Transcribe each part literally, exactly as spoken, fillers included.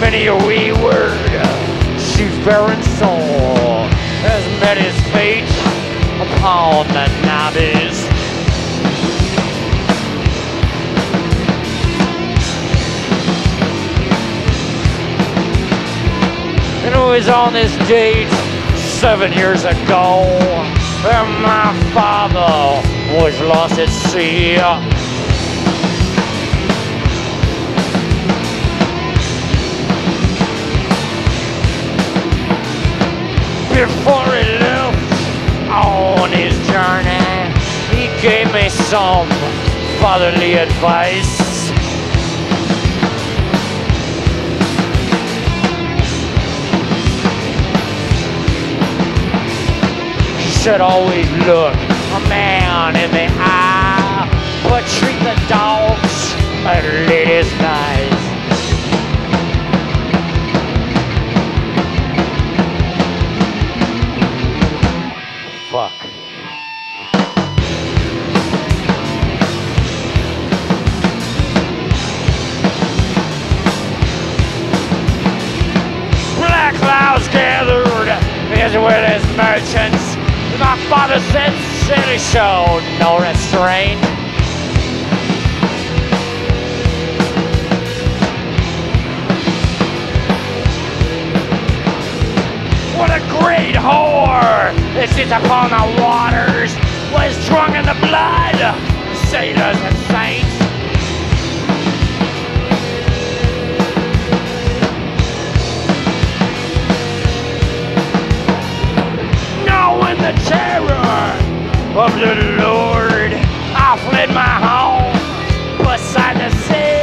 many a wayward seafaring soul has met his fate upon the Navis. And it was on this date seven years ago that my father was lost at sea. Before he left on his journey, he gave me some fatherly advice. He said always look a man in the eye, but treat the dogs and ladies nice. Fuck. Black clouds gathered as well as merchants. My father said city showed no restraint. What a great whore that sits upon the waters, was drunk in the blood of sailors and saints. Knowing the terror of the Lord, I fled my home beside the sea.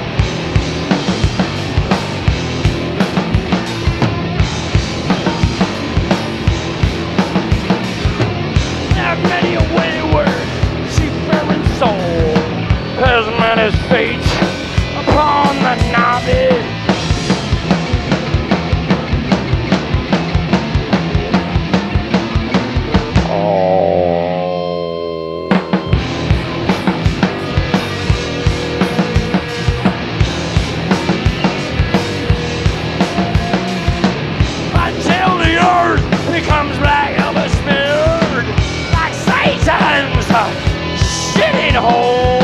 Many a wayward seafaring soul has met his fate upon the Navis. Oh. Until the earth becomes black of a smeared like Satan's shitting hole.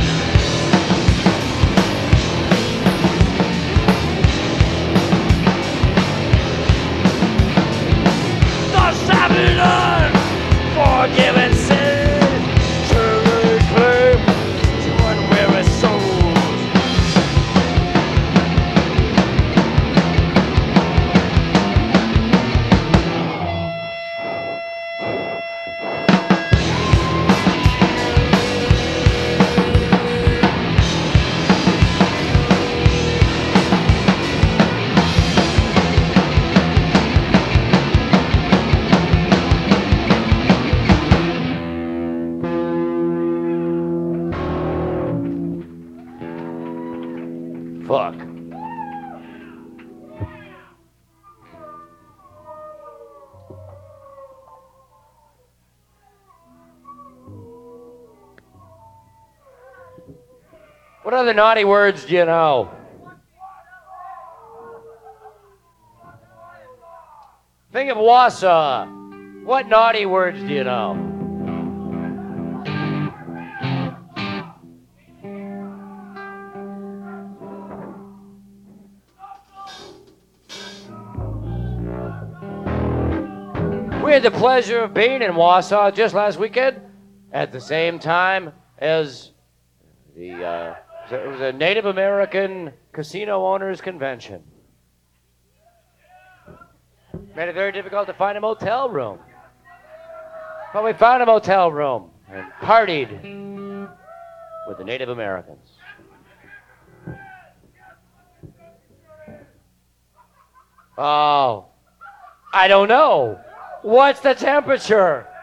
The Sabbath unforgiven sin to reclaim to unweary souls. Fuck. What other naughty words do you know? Think of Wausau. What naughty words do you know? We had the pleasure of being in Wausau just last weekend at the same time as the uh, it was a Native American Casino Owners Convention. Made it very difficult to find a motel room. But we found a motel room and partied with the Native Americans. Oh, I don't know. What's the temperature?